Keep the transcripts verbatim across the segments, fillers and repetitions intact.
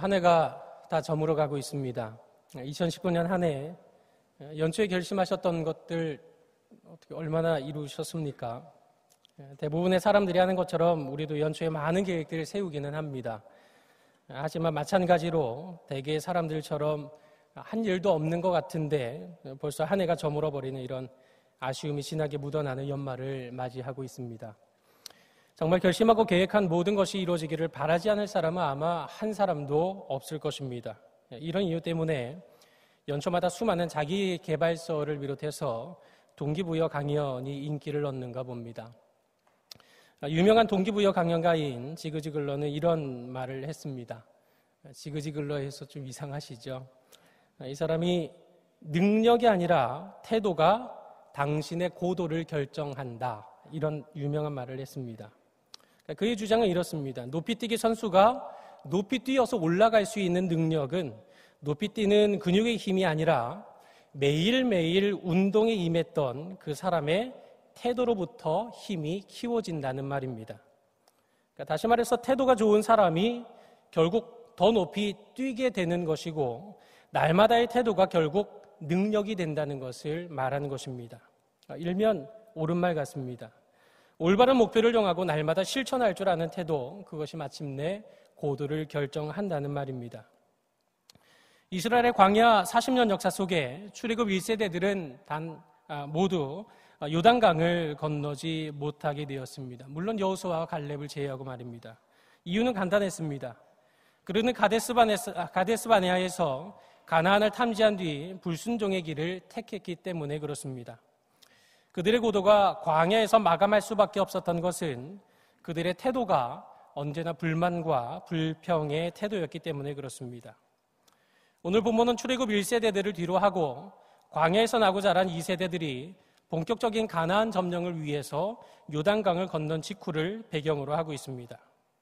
한 해가 다 저물어 가고 있습니다. 이천십구 년 한 해 연초에 결심하셨던 것들 어떻게 얼마나 이루셨습니까? 대부분의 사람들이 하는 것처럼 우리도 연초에 많은 계획들을 세우기는 합니다. 하지만 마찬가지로 대개의 사람들처럼 한 일도 없는 것 같은데 벌써 한 해가 저물어 버리는 이런 아쉬움이 진하게 묻어나는 연말을 맞이하고 있습니다. 정말 결심하고 계획한 모든 것이 이루어지기를 바라지 않을 사람은 아마 한 사람도 없을 것입니다. 이런 이유 때문에 연초마다 수많은 자기 개발서를 비롯해서 동기부여 강연이 인기를 얻는가 봅니다. 유명한 동기부여 강연가인 지그지글러는 이런 말을 했습니다. 지그지글러 해서 좀 이상하시죠? 이 사람이 능력이 아니라 태도가 당신의 고도를 결정한다. 이런 유명한 말을 했습니다. 그의 주장은 이렇습니다. 높이뛰기 선수가 높이 뛰어서 올라갈 수 있는 능력은 높이 뛰는 근육의 힘이 아니라 매일매일 운동에 임했던 그 사람의 태도로부터 힘이 키워진다는 말입니다. 그러니까 다시 말해서 태도가 좋은 사람이 결국 더 높이 뛰게 되는 것이고 날마다의 태도가 결국 능력이 된다는 것을 말하는 것입니다. 일면 옳은 말 같습니다. 올바른 목표를 정하고 날마다 실천할 줄 아는 태도, 그것이 마침내 고도를 결정한다는 말입니다. 이스라엘의 광야 사십 년 역사 속에 출애굽 일 세대들은 단 아, 모두 요단강을 건너지 못하게 되었습니다. 물론 여호수아와 갈렙을 제외하고 말입니다. 이유는 간단했습니다. 그들은 가데스바네아에서 가나안을 탐지한 뒤 불순종의 길을 택했기 때문에 그렇습니다. 그들의 고도가 광야에서 마감할 수밖에 없었던 것은 그들의 태도가 언제나 불만과 불평의 태도였기 때문에 그렇습니다. 오늘 본문은 출애굽 일 세대들을 뒤로 하고 광야에서 나고 자란 이 세대들이 본격적인 가나안 점령을 위해서 요단강을 건넌 직후를 배경으로 하고 있습니다.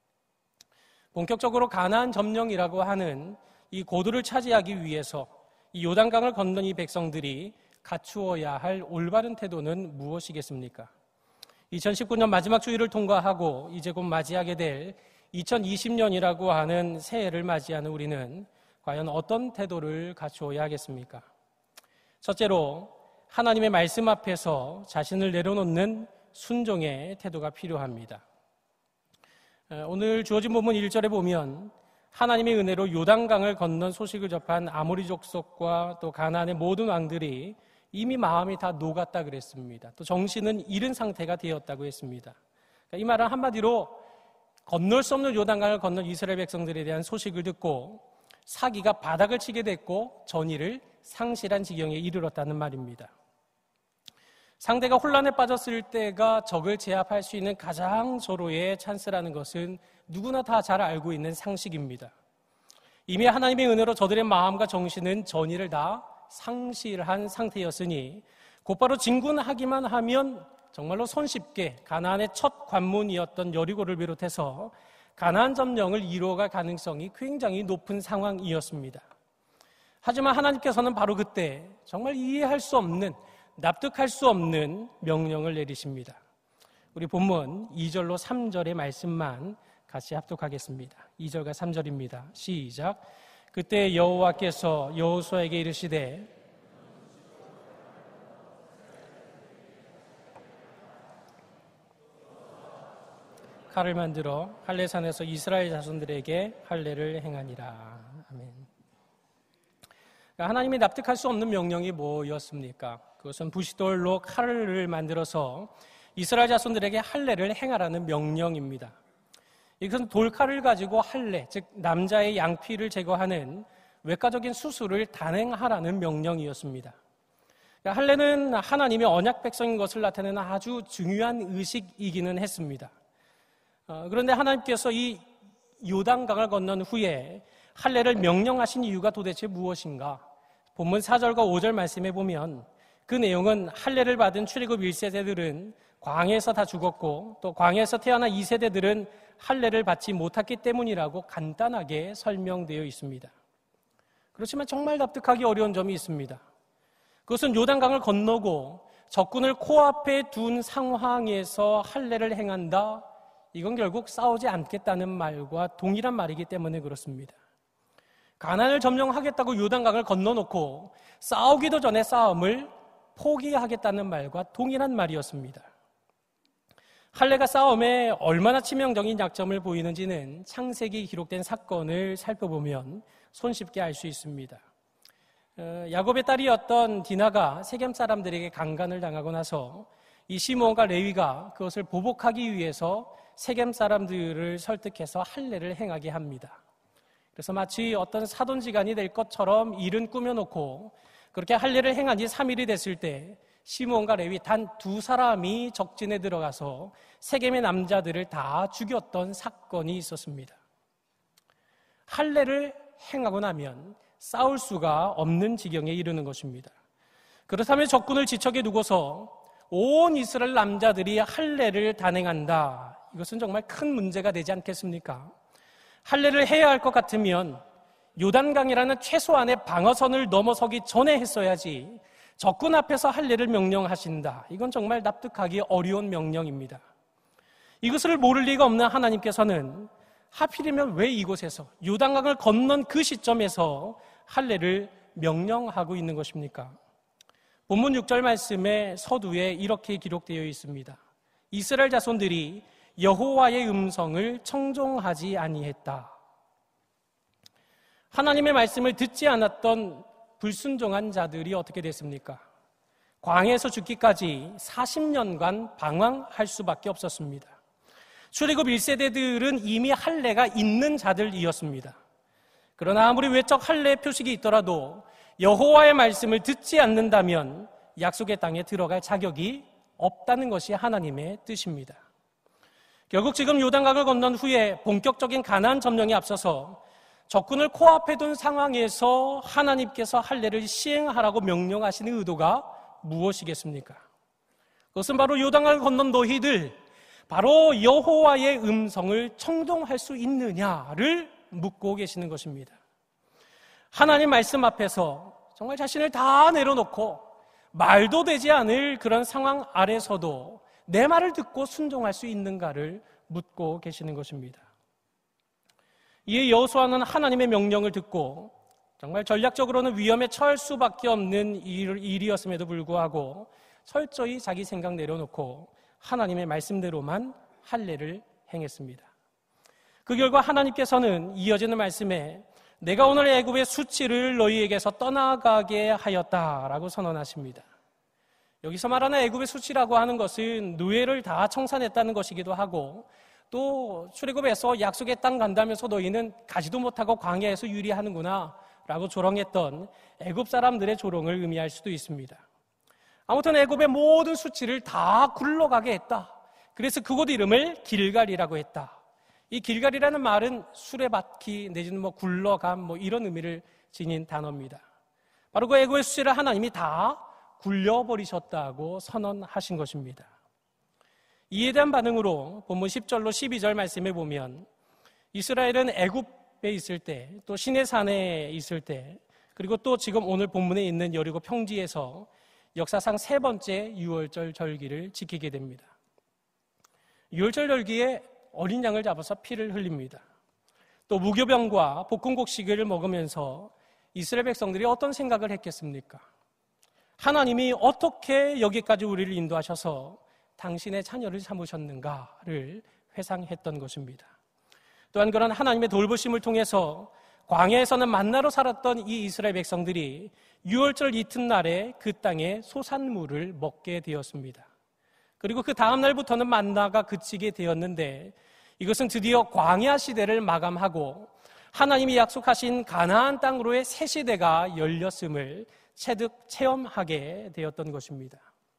본격적으로 가나안 점령이라고 하는 이 고도를 차지하기 위해서 이 요단강을 건넌 이 백성들이 갖추어야 할 올바른 태도는 무엇이겠습니까? 이천십구 년 마지막 주일을 통과하고 이제 곧 맞이하게 될 이천이십 년이라고 하는 새해를 맞이하는 우리는 과연 어떤 태도를 갖추어야 하겠습니까? 첫째로 하나님의 말씀 앞에서 자신을 내려놓는 순종의 태도가 필요합니다. 오늘 주어진 본문 일 절에 보면 하나님의 은혜로 요단강을 건넌 소식을 접한 아모리 족속과 또 가나안의 모든 왕들이 이미 마음이 다 녹았다 그랬습니다. 또 정신은 잃은 상태가 되었다고 했습니다. 그러니까 이 말은 한마디로 건널 수 없는 요단강을 건넌 이스라엘 백성들에 대한 소식을 듣고 사기가 바닥을 치게 됐고 전의를 상실한 지경에 이르렀다는 말입니다. 상대가 혼란에 빠졌을 때가 적을 제압할 수 있는 가장 절호의 찬스라는 것은 누구나 다 잘 알고 있는 상식입니다. 이미 하나님의 은혜로 저들의 마음과 정신은 전의를 다 상실한 상태였으니 곧바로 진군하기만 하면 정말로 손쉽게 가나안의 첫 관문이었던 여리고를 비롯해서 가나안 점령을 이루어갈 가능성이 굉장히 높은 상황이었습니다. 하지만 하나님께서는 바로 그때 정말 이해할 수 없는, 납득할 수 없는 명령을 내리십니다. 우리 본문 이 절로 삼 절의 말씀만 같이 합독하겠습니다. 이 절과 삼 절입니다. 시작. 그때 여호와께서 여호수아에게 이르시되 칼을 만들어 할례산에서 이스라엘 자손들에게 할례를 행하니라. 아멘. 하나님이 납득할 수 없는 명령이 뭐였습니까? 그것은 부싯돌로 칼을 만들어서 이스라엘 자손들에게 할례를 행하라는 명령입니다. 이것은 돌칼을 가지고 할례, 즉 남자의 양피를 제거하는 외과적인 수술을 단행하라는 명령이었습니다. 할례는 하나님의 언약 백성인 것을 나타내는 아주 중요한 의식이기는 했습니다. 그런데 하나님께서 이 요단강을 건넌 후에 할례를 명령하신 이유가 도대체 무엇인가? 본문 사 절과 오 절 말씀해 보면 그 내용은 할례를 받은 출애굽 일 세대들은 광야에서 다 죽었고 또 광야에서 태어난 이 세대들은 할례를 받지 못했기 때문이라고 간단하게 설명되어 있습니다. 그렇지만 정말 납득하기 어려운 점이 있습니다. 그것은 요단강을 건너고 적군을 코앞에 둔 상황에서 할례를 행한다. 이건 결국 싸우지 않겠다는 말과 동일한 말이기 때문에 그렇습니다. 가나안을 점령하겠다고 요단강을 건너놓고 싸우기도 전에 싸움을 포기하겠다는 말과 동일한 말이었습니다. 할례가 싸움에 얼마나 치명적인 약점을 보이는지는 창세기에 기록된 사건을 살펴보면 손쉽게 알 수 있습니다. 어, 야곱의 딸이었던 디나가 세겜 사람들에게 강간을 당하고 나서 이 시므온과 레위가 그것을 보복하기 위해서 세겜 사람들을 설득해서 할례를 행하게 합니다. 그래서 마치 어떤 사돈지간이 될 것처럼 일은 꾸며놓고 그렇게 할례를 행한 지 삼 일이 됐을 때 시므온과 레위 단 두 사람이 적진에 들어가서 세겜의 남자들을 다 죽였던 사건이 있었습니다. 할례를 행하고 나면 싸울 수가 없는 지경에 이르는 것입니다. 그렇다면 적군을 지척에 두고서 온 이스라엘 남자들이 할례를 단행한다. 이것은 정말 큰 문제가 되지 않겠습니까? 할례를 해야 할 것 같으면 요단강이라는 최소한의 방어선을 넘어서기 전에 했어야지 적군 앞에서 할례를 명령하신다. 이건 정말 납득하기 어려운 명령입니다. 이것을 모를 리가 없는 하나님께서는 하필이면 왜 이곳에서 요단강을 건넌 그 시점에서 할례를 명령하고 있는 것입니까? 본문 육 절 말씀에 서두에 이렇게 기록되어 있습니다. 이스라엘 자손들이 여호와의 음성을 청종하지 아니했다. 하나님의 말씀을 듣지 않았던 불순종한 자들이 어떻게 됐습니까? 광야에서 죽기까지 사십 년간 방황할 수밖에 없었습니다. 출애굽 일 세대들은 이미 할례가 있는 자들이었습니다. 그러나 아무리 외적 할례 표식이 있더라도 여호와의 말씀을 듣지 않는다면 약속의 땅에 들어갈 자격이 없다는 것이 하나님의 뜻입니다. 결국 지금 요단강을 건넌 후에 본격적인 가나안 점령에 앞서서 적군을 코앞에 둔 상황에서 하나님께서 할례를 시행하라고 명령하시는 의도가 무엇이겠습니까? 그것은 바로 요단강을 건넌 너희들, 바로 여호와의 음성을 청종할 수 있느냐를 묻고 계시는 것입니다. 하나님 말씀 앞에서 정말 자신을 다 내려놓고 말도 되지 않을 그런 상황 아래서도 내 말을 듣고 순종할 수 있는가를 묻고 계시는 것입니다. 이에 여호수아는 하나님의 명령을 듣고 정말 전략적으로는 위험에 처할 수밖에 없는 일이었음에도 불구하고 철저히 자기 생각 내려놓고 하나님의 말씀대로만 할례를 행했습니다. 그 결과 하나님께서는 이어지는 말씀에 내가 오늘 애굽의 수치를 너희에게서 떠나가게 하였다라고 선언하십니다. 여기서 말하는 애굽의 수치라고 하는 것은 노예를 다 청산했다는 것이기도 하고 또 출애굽에서 약속의 땅 간다면서 너희는 가지도 못하고 광야에서 유리하는구나 라고 조롱했던 애굽 사람들의 조롱을 의미할 수도 있습니다. 아무튼 애굽의 모든 수치를 다 굴러가게 했다. 그래서 그곳 이름을 길갈이라고 했다. 이 길갈이라는 말은 수레바퀴 내지는 뭐 굴러감 뭐 이런 의미를 지닌 단어입니다. 바로 그 애굽의 수치를 하나님이 다 굴려버리셨다고 선언하신 것입니다. 이에 대한 반응으로 본문 십 절로 십이 절 말씀에 보면 이스라엘은 애굽에 있을 때, 또 시내산에 있을 때, 그리고 또 지금 오늘 본문에 있는 여리고 평지에서 역사상 세 번째 유월절 절기를 지키게 됩니다. 유월절 절기에 어린 양을 잡아서 피를 흘립니다. 또 무교병과 볶음곡식을 먹으면서 이스라엘 백성들이 어떤 생각을 했겠습니까? 하나님이 어떻게 여기까지 우리를 인도하셔서 당신의 자녀를 삼으셨는가를 회상했던 것입니다. 또한 그런 하나님의 돌보심을 통해서 광야에서는 만나로 살았던 이 이스라엘 백성들이 유월절 이튿날에 그 땅의 소산물을 먹게 되었습니다. 그리고 그 다음 날부터는 만나가 그치게 되었는데 이것은 드디어 광야 시대를 마감하고 하나님이 약속하신 가나안 땅으로의 새 시대가 열렸음을 체득 체험하게 되었던 것입니다.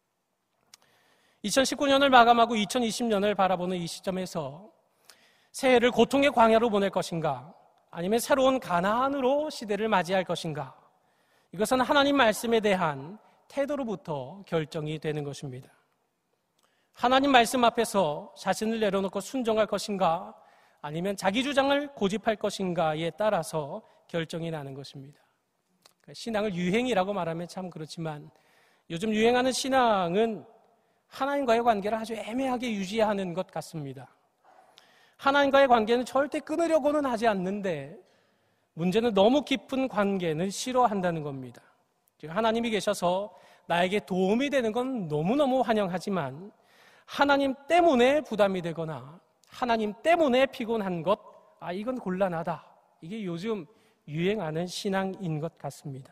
이천십구 년을 마감하고 이천이십 년을 바라보는 이 시점에서 새해를 고통의 광야로 보낼 것인가 아니면 새로운 가나안으로 시대를 맞이할 것인가, 이것은 하나님 말씀에 대한 태도로부터 결정이 되는 것입니다. 하나님 말씀 앞에서 자신을 내려놓고 순종할 것인가 아니면 자기 주장을 고집할 것인가에 따라서 결정이 나는 것입니다. 신앙을 유행이라고 말하면 참 그렇지만 요즘 유행하는 신앙은 하나님과의 관계를 아주 애매하게 유지하는 것 같습니다. 하나님과의 관계는 절대 끊으려고는 하지 않는데 문제는 너무 깊은 관계는 싫어한다는 겁니다. 하나님이 계셔서 나에게 도움이 되는 건 너무너무 환영하지만 하나님 때문에 부담이 되거나 하나님 때문에 피곤한 것, 아 이건 곤란하다. 이게 요즘 유행하는 신앙인 것 같습니다.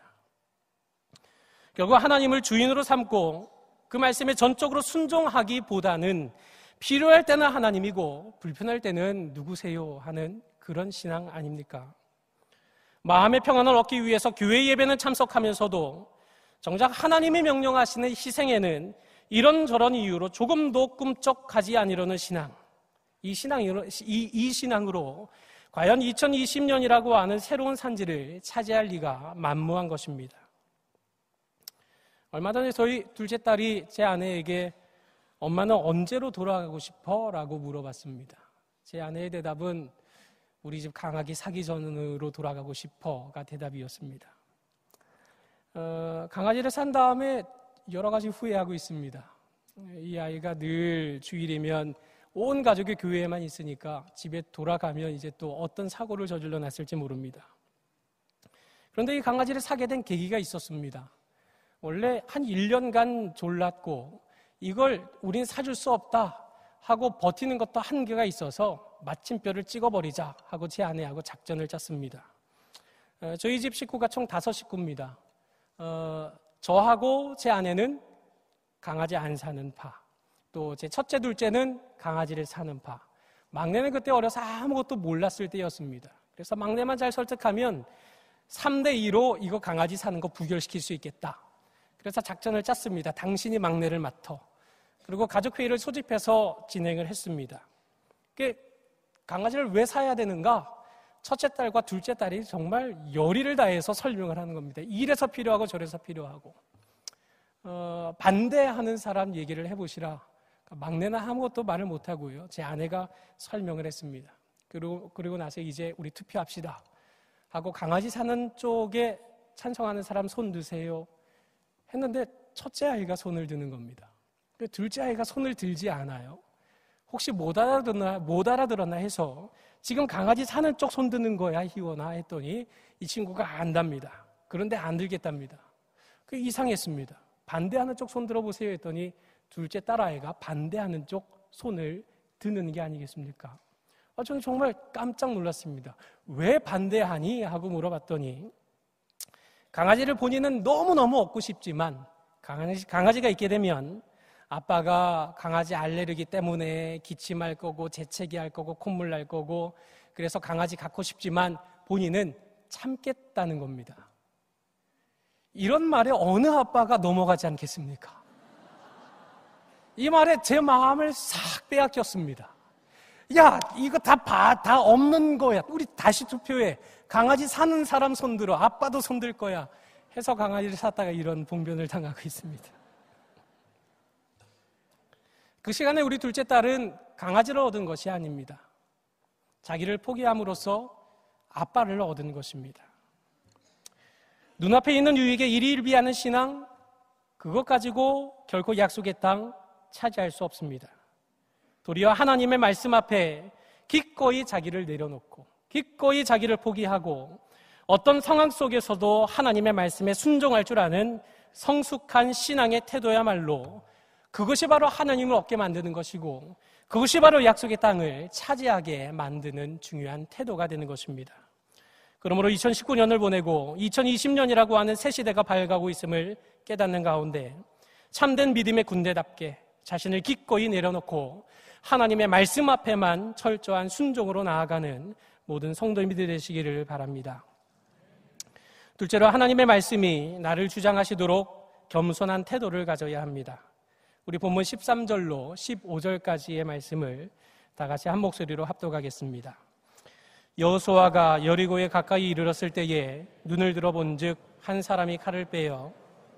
결국 하나님을 주인으로 삼고 그 말씀에 전적으로 순종하기보다는 필요할 때는 하나님이고 불편할 때는 누구세요 하는 그런 신앙 아닙니까? 마음의 평안을 얻기 위해서 교회 예배는 참석하면서도 정작 하나님이 명령하시는 희생에는 이런저런 이유로 조금도 꿈쩍하지 않으려는 신앙. 이 신앙으로, 이, 이 신앙으로 과연 이천이십 년이라고 하는 새로운 산지를 차지할 리가 만무한 것입니다. 얼마 전에 저희 둘째 딸이 제 아내에게 엄마는 언제로 돌아가고 싶어? 라고 물어봤습니다. 제 아내의 대답은 우리 집 강아지 사기 전으로 돌아가고 싶어가 대답이었습니다. 어, 강아지를 산 다음에 여러 가지 후회하고 있습니다. 이 아이가 늘 주일이면 온 가족이 교회에만 있으니까 집에 돌아가면 이제 또 어떤 사고를 저질러 놨을지 모릅니다. 그런데 이 강아지를 사게 된 계기가 있었습니다. 원래 한 일 년간 졸랐고 이걸 우린 사줄 수 없다 하고 버티는 것도 한계가 있어서 마침표를 찍어버리자 하고 제 아내하고 작전을 짰습니다. 어, 저희 집 식구가 총 다섯 식구입니다. 어, 저하고 제 아내는 강아지 안 사는 파, 또 제 첫째, 둘째는 강아지를 사는 파, 막내는 그때 어려서 아무것도 몰랐을 때였습니다. 그래서 막내만 잘 설득하면 삼 대 이로 이거 강아지 사는 거 부결시킬 수 있겠다. 그래서 작전을 짰습니다. 당신이 막내를 맡어. 그리고 가족회의를 소집해서 진행을 했습니다. 강아지를 왜 사야 되는가? 첫째 딸과 둘째 딸이 정말 열의를 다해서 설명을 하는 겁니다. 이래서 필요하고 저래서 필요하고. 어, 반대하는 사람 얘기를 해보시라. 막내는 아무것도 말을 못하고요. 제 아내가 설명을 했습니다. 그리고, 그리고 나서 이제 우리 투표합시다 하고 강아지 사는 쪽에 찬성하는 사람 손 드세요 했는데 첫째 아이가 손을 드는 겁니다. 둘째 아이가 손을 들지 않아요. 혹시 못 알아들었나, 못 알아들었나 해서 지금 강아지 사는 쪽 손 드는 거야, 희원아 했더니 이 친구가 안답니다. 그런데 안 들겠답니다. 그 이상했습니다. 반대하는 쪽 손 들어보세요 했더니 둘째 딸아이가 반대하는 쪽 손을 드는 게 아니겠습니까? 아, 저는 정말 깜짝 놀랐습니다. 왜 반대하니? 하고 물어봤더니 강아지를 본인은 너무너무 얻고 싶지만 강아지, 강아지가 있게 되면 아빠가 강아지 알레르기 때문에 기침할 거고 재채기 할 거고 콧물 날 거고 그래서 강아지 갖고 싶지만 본인은 참겠다는 겁니다. 이런 말에 어느 아빠가 넘어가지 않겠습니까? 이 말에 제 마음을 싹 빼앗겼습니다. 야, 이거 다 봐, 다 없는 거야. 우리 다시 투표해. 강아지 사는 사람 손들어. 아빠도 손들 거야. 해서 강아지를 샀다가 이런 봉변을 당하고 있습니다. 그 시간에 우리 둘째 딸은 강아지를 얻은 것이 아닙니다. 자기를 포기함으로써 아빠를 얻은 것입니다. 눈앞에 있는 유익에 일희일비하는 신앙, 그것 가지고 결코 약속의 땅 차지할 수 없습니다. 도리어 하나님의 말씀 앞에 기꺼이 자기를 내려놓고 기꺼이 자기를 포기하고 어떤 상황 속에서도 하나님의 말씀에 순종할 줄 아는 성숙한 신앙의 태도야말로 그것이 바로 하나님을 얻게 만드는 것이고 그것이 바로 약속의 땅을 차지하게 만드는 중요한 태도가 되는 것입니다. 그러므로 이천십구 년을 보내고 이천이십 년이라고 하는 새 시대가 밝아가고 있음을 깨닫는 가운데 참된 믿음의 군대답게 자신을 기꺼이 내려놓고 하나님의 말씀 앞에만 철저한 순종으로 나아가는 모든 성도님들이 되시기를 바랍니다. 둘째로 하나님의 말씀이 나를 주장하시도록 겸손한 태도를 가져야 합니다. 우리 본문 십삼 절로 십오 절까지의 말씀을 다 같이 한 목소리로 합독하겠습니다. 여호수아가 여리고에 가까이 이르렀을 때에 눈을 들어본즉 한 사람이 칼을 빼어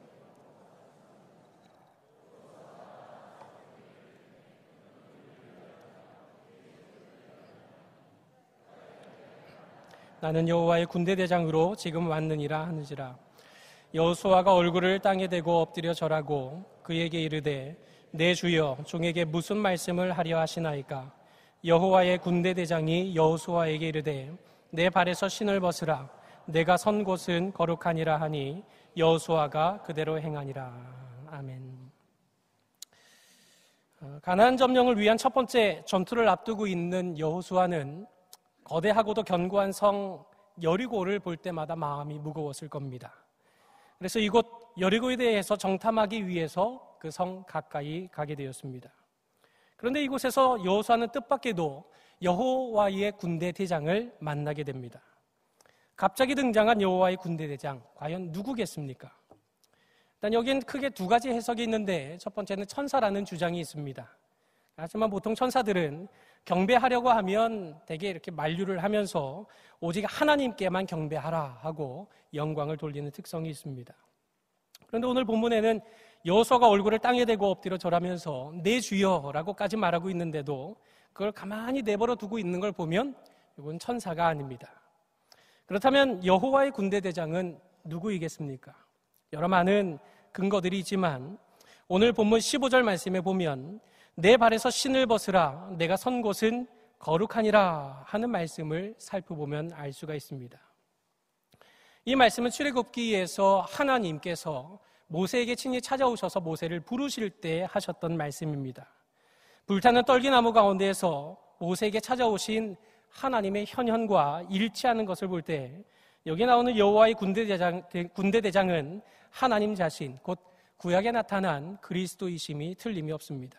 나는 여호와의 군대 대장으로 지금 왔느니라 하는지라. 여호수아가 얼굴을 땅에 대고 엎드려 절하고 그에게 이르되 내 주여 종에게 무슨 말씀을 하려 하시나이까. 여호와의 군대 대장이 여호수아에게 이르되 내 발에서 신을 벗으라. 내가 선 곳은 거룩하니라 하니 여호수아가 그대로 행하니라. 아멘. 가나안 점령을 위한 첫 번째 전투를 앞두고 있는 여호수아는 거대하고도 견고한 성 여리고를 볼 때마다 마음이 무거웠을 겁니다. 그래서 이곳 여리고에 대해서 정탐하기 위해서 그 성 가까이 가게 되었습니다. 그런데 이곳에서 여호수아는 뜻밖에도 여호와의 군대 대장을 만나게 됩니다. 갑자기 등장한 여호와의 군대 대장, 과연 누구겠습니까? 일단 여기엔 크게 두 가지 해석이 있는데 첫 번째는 천사라는 주장이 있습니다. 하지만 보통 천사들은 경배하려고 하면 대개 이렇게 만류를 하면서 오직 하나님께만 경배하라 하고 영광을 돌리는 특성이 있습니다. 그런데 오늘 본문에는 여호수아가 얼굴을 땅에 대고 엎드려 절하면서 내 주여라고까지 말하고 있는데도 그걸 가만히 내버려 두고 있는 걸 보면 이건 천사가 아닙니다. 그렇다면 여호와의 군대 대장은 누구이겠습니까? 여러 많은 근거들이 있지만 오늘 본문 십오 절 말씀에 보면 내 발에서 신을 벗으라 내가 선 곳은 거룩하니라 하는 말씀을 살펴보면 알 수가 있습니다. 이 말씀은 출애굽기에서 하나님께서 모세에게 친히 찾아오셔서 모세를 부르실 때 하셨던 말씀입니다. 불타는 떨기나무 가운데에서 모세에게 찾아오신 하나님의 현현과 일치하는 것을 볼 때 여기 나오는 여호와의 군대 대장, 군대 대장은 하나님 자신, 곧 구약에 나타난 그리스도이심이 틀림이 없습니다.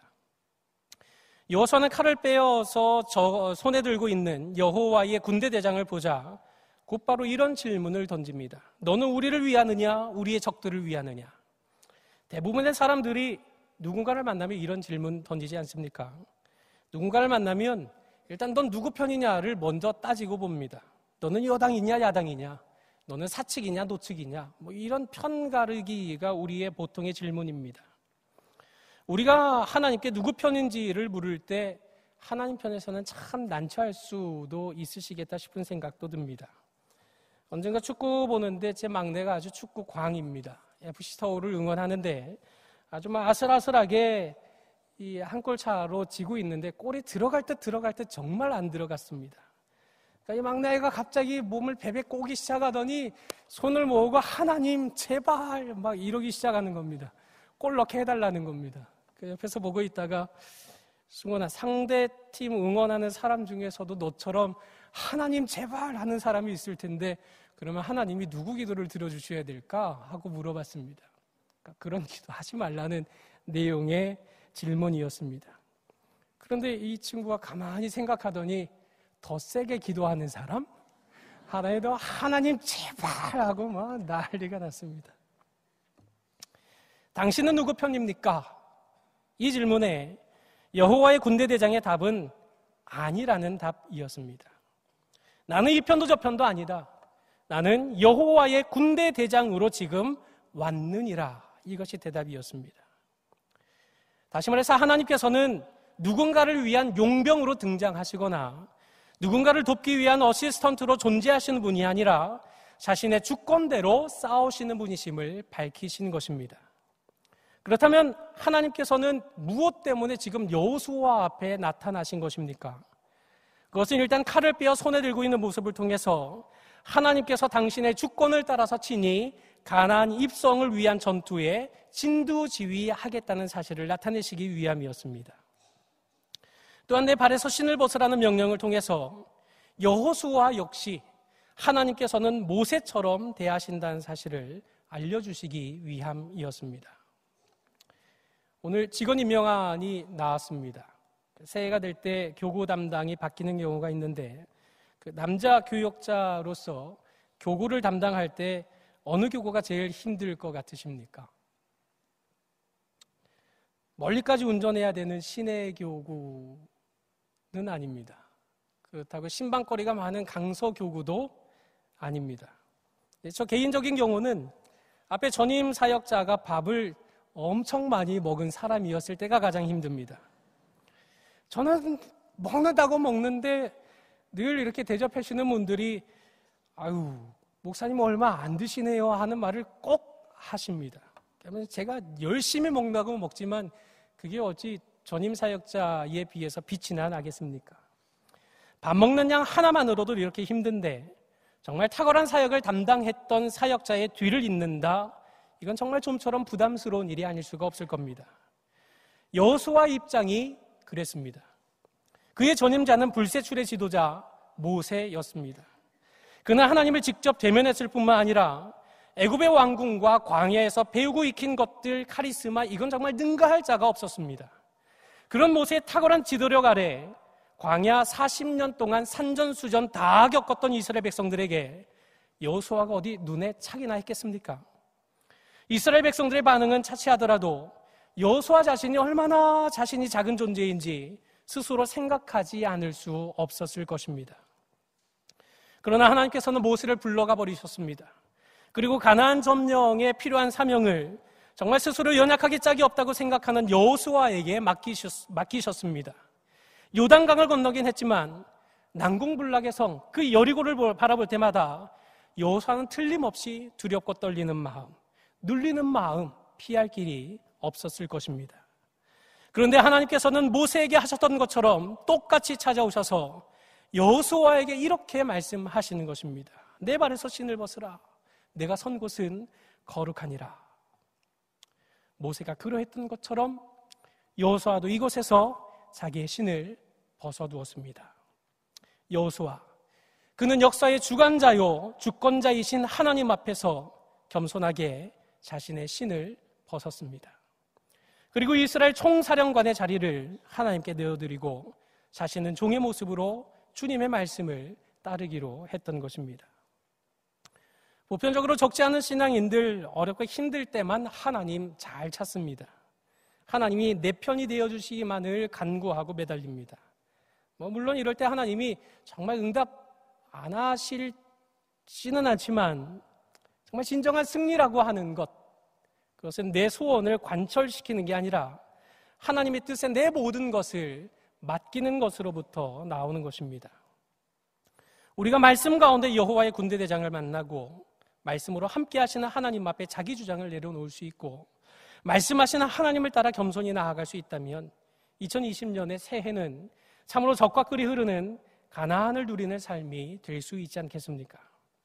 여호수아는 칼을 빼어서 저 손에 들고 있는 여호와의 군대 대장을 보자 곧바로 이런 질문을 던집니다. 너는 우리를 위하느냐, 우리의 적들을 위하느냐? 대부분의 사람들이 누군가를 만나면 이런 질문 던지지 않습니까? 누군가를 만나면 일단 넌 누구 편이냐를 먼저 따지고 봅니다. 너는 여당이냐 야당이냐? 너는 사측이냐 노측이냐? 뭐 이런 편 가르기가 우리의 보통의 질문입니다. 우리가 하나님께 누구 편인지를 물을 때 하나님 편에서는 참 난처할 수도 있으시겠다 싶은 생각도 듭니다. 언젠가 축구 보는데 제 막내가 아주 축구 광입니다. 에프씨 서울을 응원하는데 아주 막 아슬아슬하게 이 한 골 차로 지고 있는데 골이 들어갈 듯 들어갈 듯 정말 안 들어갔습니다. 그러니까 이 막내가 갑자기 몸을 베베 꼬기 시작하더니 손을 모으고 하나님 제발 막 이러기 시작하는 겁니다. 골 넣게 해달라는 겁니다. 그 옆에서 보고 있다가 승원아, 상대팀 응원하는 사람 중에서도 너처럼 하나님 제발 하는 사람이 있을 텐데 그러면 하나님이 누구 기도를 들어주셔야 될까 하고 물어봤습니다. 그러니까 그런 기도 하지 말라는 내용의 질문이었습니다. 그런데 이 친구가 가만히 생각하더니 더 세게 기도하는 사람? 하나님도 하나님 제발 하고 막 난리가 났습니다. 당신은 누구 편입니까? 이 질문에 여호와의 군대 대장의 답은 아니라는 답이었습니다. 나는 이 편도 저 편도 아니다. 나는 여호와의 군대 대장으로 지금 왔느니라. 이것이 대답이었습니다. 다시 말해서 하나님께서는 누군가를 위한 용병으로 등장하시거나 누군가를 돕기 위한 어시스턴트로 존재하시는 분이 아니라 자신의 주권대로 싸우시는 분이심을 밝히신 것입니다. 그렇다면 하나님께서는 무엇 때문에 지금 여호수아 앞에 나타나신 것입니까? 그것은 일단 칼을 빼어 손에 들고 있는 모습을 통해서 하나님께서 당신의 주권을 따라서 친히 가나안 입성을 위한 전투에 진두지휘하겠다는 사실을 나타내시기 위함이었습니다. 또한 내 발에서 신을 벗으라는 명령을 통해서 여호수아 역시 하나님께서는 모세처럼 대하신다는 사실을 알려주시기 위함이었습니다. 오늘 직원 임명안이 나왔습니다. 새해가 될 때 교구 담당이 바뀌는 경우가 있는데 그 남자 교역자로서 교구를 담당할 때 어느 교구가 제일 힘들 것 같으십니까? 멀리까지 운전해야 되는 시내 교구는 아닙니다. 그렇다고 신방거리가 많은 강서 교구도 아닙니다. 저 개인적인 경우는 앞에 전임 사역자가 밥을 엄청 많이 먹은 사람이었을 때가 가장 힘듭니다. 저는 먹는다고 먹는데 늘 이렇게 대접하시는 분들이 아유 목사님 얼마 안 드시네요 하는 말을 꼭 하십니다. 그러면 제가 열심히 먹는다고 먹지만 그게 어찌 전임 사역자에 비해서 빛이나 나겠습니까? 밥 먹는 양 하나만으로도 이렇게 힘든데 정말 탁월한 사역을 담당했던 사역자의 뒤를 잇는다? 이건 정말 좀처럼 부담스러운 일이 아닐 수가 없을 겁니다. 여호수아 입장이 그랬습니다. 그의 전임자는 불세출의 지도자 모세였습니다. 그는 하나님을 직접 대면했을 뿐만 아니라 애굽의 왕궁과 광야에서 배우고 익힌 것들, 카리스마, 이건 정말 능가할 자가 없었습니다. 그런 모세의 탁월한 지도력 아래 광야 사십 년 동안 산전수전 다 겪었던 이스라엘 백성들에게 여호수아가 어디 눈에 착이나 했겠습니까? 이스라엘 백성들의 반응은 차치하더라도 여호수아 자신이 얼마나 자신이 작은 존재인지 스스로 생각하지 않을 수 없었을 것입니다. 그러나 하나님께서는 모세를 불러가 버리셨습니다. 그리고 가나안 점령에 필요한 사명을 정말 스스로 연약하기 짝이 없다고 생각하는 여호수아에게 맡기셨, 맡기셨습니다. 요단강을 건너긴 했지만 난공불락의 성, 그 여리고를 바라볼 때마다 여호수아는 틀림없이 두렵고 떨리는 마음, 눌리는 마음, 피할 길이 없었을 것입니다. 그런데 하나님께서는 모세에게 하셨던 것처럼 똑같이 찾아오셔서 여호수아에게 이렇게 말씀하시는 것입니다. 내 발에서 신을 벗으라. 내가 선 곳은 거룩하니라. 모세가 그러했던 것처럼 여호수아도 이곳에서 자기의 신을 벗어두었습니다. 여호수아, 그는 역사의 주관자요 주권자이신 하나님 앞에서 겸손하게 자신의 신을 벗었습니다. 그리고 이스라엘 총사령관의 자리를 하나님께 내어드리고 자신은 종의 모습으로 주님의 말씀을 따르기로 했던 것입니다. 보편적으로 적지 않은 신앙인들 어렵고 힘들 때만 하나님 잘 찾습니다. 하나님이 내 편이 되어주시기만을 간구하고 매달립니다. 뭐 물론 이럴 때 하나님이 정말 응답 안 하실지는 않지만 정말 진정한 승리라고 하는 것, 그것은 내 소원을 관철시키는 게 아니라 하나님의 뜻에 내 모든 것을 맡기는 것으로부터 나오는 것입니다. 우리가 말씀 가운데 여호와의 군대대장을 만나고 말씀으로 함께 하시는 하나님 앞에 자기 주장을 내려놓을 수 있고 말씀하시는 하나님을 따라 겸손히 나아갈 수 있다면 이천이십 년의 새해는 참으로 적과 꿀이 흐르는 가나안을 누리는 삶이 될 수 있지 않겠습니까?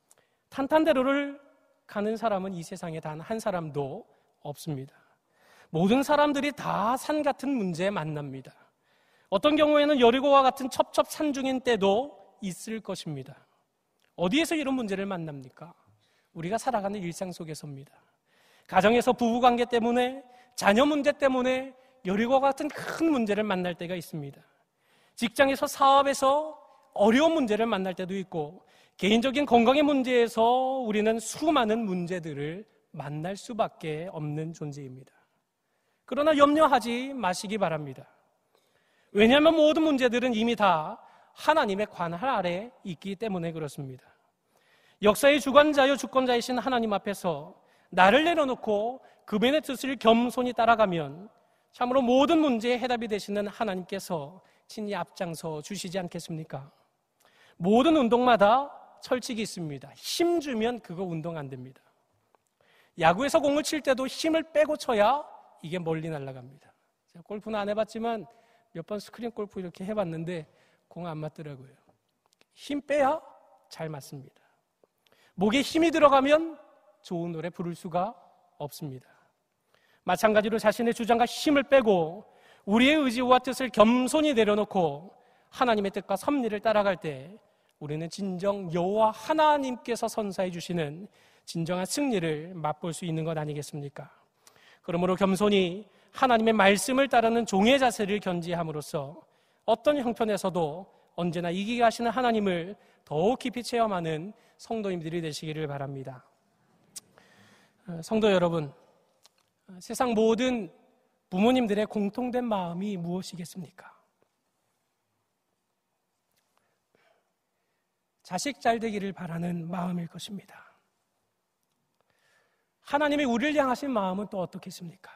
탄탄대로를 가는 사람은 이 세상에 단 한 사람도 없습니다. 모든 사람들이 다 산 같은 문제에 만납니다. 어떤 경우에는 여리고와 같은 첩첩산중인 때도 있을 것입니다. 어디에서 이런 문제를 만납니까? 우리가 살아가는 일상 속에서입니다. 가정에서 부부관계 때문에, 자녀 문제 때문에 여리고와 같은 큰 문제를 만날 때가 있습니다. 직장에서, 사업에서 어려운 문제를 만날 때도 있고 개인적인 건강의 문제에서 우리는 수많은 문제들을 만날 수밖에 없는 존재입니다. 그러나 염려하지 마시기 바랍니다. 왜냐하면 모든 문제들은 이미 다 하나님의 관할 아래 있기 때문에 그렇습니다. 역사의 주관자요 주권자이신 하나님 앞에서 나를 내려놓고 그분의 뜻을 겸손히 따라가면 참으로 모든 문제의 해답이 되시는 하나님께서 친히 앞장서 주시지 않겠습니까? 모든 운동마다 철칙이 있습니다. 힘 주면 그거 운동 안 됩니다. 야구에서 공을 칠 때도 힘을 빼고 쳐야 이게 멀리 날아갑니다. 제가 골프는 안 해봤지만 몇 번 스크린 골프 이렇게 해봤는데 공 안 맞더라고요. 힘 빼야 잘 맞습니다. 목에 힘이 들어가면 좋은 노래 부를 수가 없습니다. 마찬가지로 자신의 주장과 힘을 빼고 우리의 의지와 뜻을 겸손히 내려놓고 하나님의 뜻과 섭리를 따라갈 때 우리는 진정 여호와 하나님께서 선사해 주시는 진정한 승리를 맛볼 수 있는 것 아니겠습니까? 그러므로 겸손히 하나님의 말씀을 따르는 종의 자세를 견지함으로써 어떤 형편에서도 언제나 이기게 하시는 하나님을 더욱 깊이 체험하는 성도님들이 되시기를 바랍니다. 성도 여러분, 세상 모든 부모님들의 공통된 마음이 무엇이겠습니까? 자식 잘 되기를 바라는 마음일 것입니다. 하나님이 우리를 향하신 마음은 또 어떻겠습니까?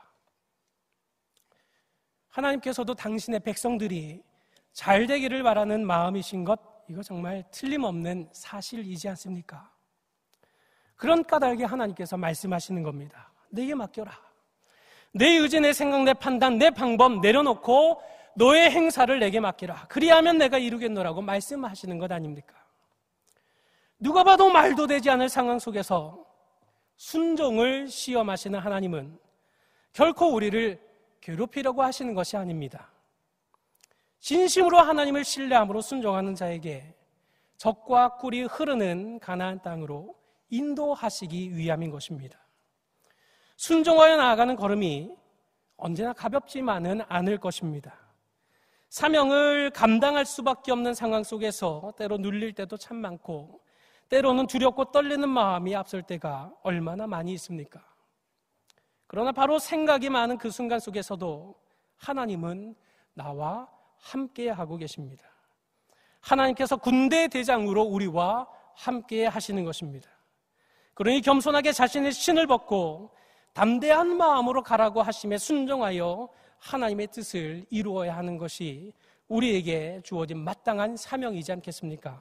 하나님께서도 당신의 백성들이 잘 되기를 바라는 마음이신 것, 이거 정말 틀림없는 사실이지 않습니까? 그런 까닭에 하나님께서 말씀하시는 겁니다. 내게 맡겨라. 내 의지, 내 생각, 내 판단, 내 방법 내려놓고 너의 행사를 내게 맡기라. 그리하면 내가 이루겠노라고 말씀하시는 것 아닙니까? 누가 봐도 말도 되지 않을 상황 속에서 순종을 시험하시는 하나님은 결코 우리를 괴롭히려고 하시는 것이 아닙니다. 진심으로 하나님을 신뢰함으로 순종하는 자에게 젖과 꿀이 흐르는 가나안 땅으로 인도하시기 위함인 것입니다. 순종하여 나아가는 걸음이 언제나 가볍지만은 않을 것입니다. 사명을 감당할 수밖에 없는 상황 속에서 때로 눌릴 때도 참 많고 때로는 두렵고 떨리는 마음이 앞설 때가 얼마나 많이 있습니까? 그러나 바로 생각이 많은 그 순간 속에서도 하나님은 나와 함께 하고 계십니다. 하나님께서 군대 대장으로 우리와 함께 하시는 것입니다. 그러니 겸손하게 자신의 신을 벗고 담대한 마음으로 가라고 하심에 순종하여 하나님의 뜻을 이루어야 하는 것이 우리에게 주어진 마땅한 사명이지 않겠습니까?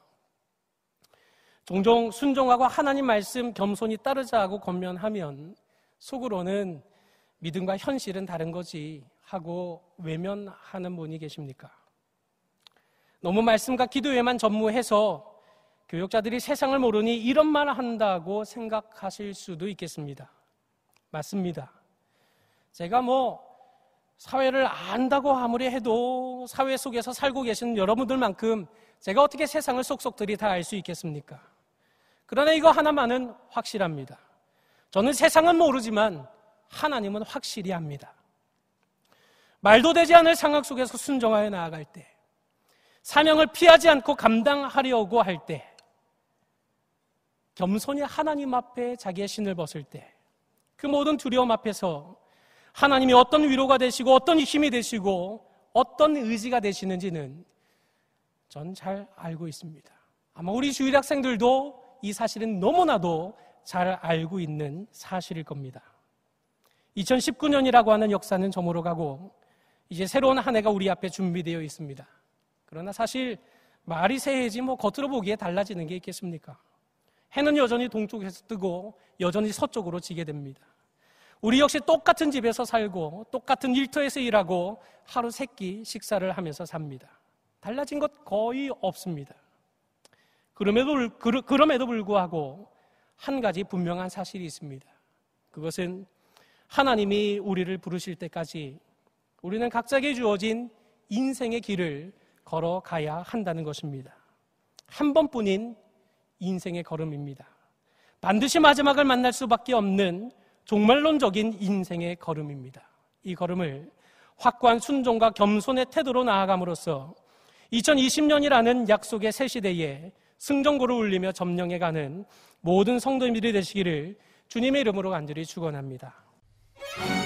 종종 순종하고 하나님 말씀 겸손히 따르자 하고 권면하면 속으로는 믿음과 현실은 다른 거지 하고 외면하는 분이 계십니까? 너무 말씀과 기도에만 전무해서 교역자들이 세상을 모르니 이런 말 한다고 생각하실 수도 있겠습니다. 맞습니다. 제가 뭐 사회를 안다고 아무리 해도 사회 속에서 살고 계신 여러분들만큼 제가 어떻게 세상을 속속들이 다 알 수 있겠습니까? 그러나 이거 하나만은 확실합니다. 저는 세상은 모르지만 하나님은 확실히 압니다. 말도 되지 않을 상황 속에서 순종하여 나아갈 때, 사명을 피하지 않고 감당하려고 할 때, 겸손히 하나님 앞에 자기의 신을 벗을 때, 그 모든 두려움 앞에서 하나님이 어떤 위로가 되시고 어떤 힘이 되시고 어떤 의지가 되시는지는 전 잘 알고 있습니다. 아마 우리 주일 학생들도 이 사실은 너무나도 잘 알고 있는 사실일 겁니다. 이천십구 년이라고 하는 역사는 저물어 가고 이제 새로운 한 해가 우리 앞에 준비되어 있습니다. 그러나 사실 말이 새해지 뭐 겉으로 보기에 달라지는 게 있겠습니까? 해는 여전히 동쪽에서 뜨고 여전히 서쪽으로 지게 됩니다. 우리 역시 똑같은 집에서 살고 똑같은 일터에서 일하고 하루 세 끼 식사를 하면서 삽니다. 달라진 것 거의 없습니다. 그럼에도, 그럼에도 불구하고 한 가지 분명한 사실이 있습니다. 그것은 하나님이 우리를 부르실 때까지 우리는 각자에게 주어진 인생의 길을 걸어가야 한다는 것입니다. 한 번뿐인 인생의 걸음입니다. 반드시 마지막을 만날 수밖에 없는 종말론적인 인생의 걸음입니다. 이 걸음을 확고한 순종과 겸손의 태도로 나아감으로써 이천이십 년이라는 약속의 새 시대에 승전고를 울리며 점령해가는 모든 성도님들이 되시기를 주님의 이름으로 간절히 축원합니다.